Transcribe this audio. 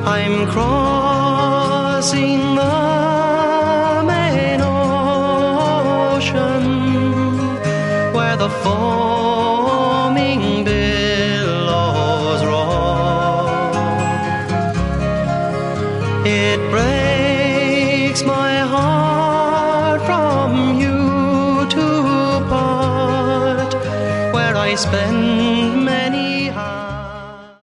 I'm crossing the main ocean where the foaming billows roar. It breaks my heart from you to part, where I spend